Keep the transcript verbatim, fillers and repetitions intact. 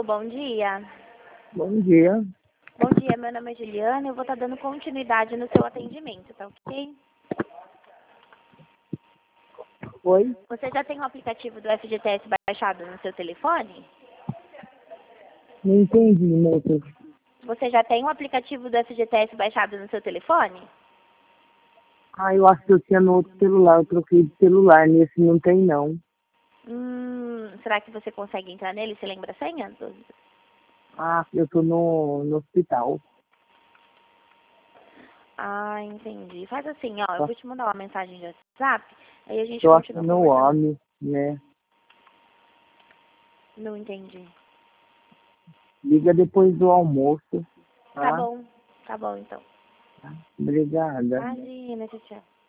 Alô, bom dia. Bom dia. Bom dia, meu nome é Juliana e eu vou estar dando continuidade no seu atendimento, tá ok? Oi? Você já tem o aplicativo do F G T S baixado no seu telefone? Não entendi, moça. Você já tem o aplicativo do F G T S baixado no seu telefone? Ah, eu acho que eu tinha no outro celular, eu troquei de celular, nesse não tem não. Hum, será que você consegue entrar nele? Você lembra a senha? Ah, eu tô no, no hospital. Ah, entendi. Faz assim, ó, eu Tá? vou te mandar uma mensagem de WhatsApp, aí a gente Tô continua achando o conversando. homem, né? Não entendi. Liga depois do almoço, Tá tá? bom, tá bom então. Obrigada. Imagina, tchau, tchau.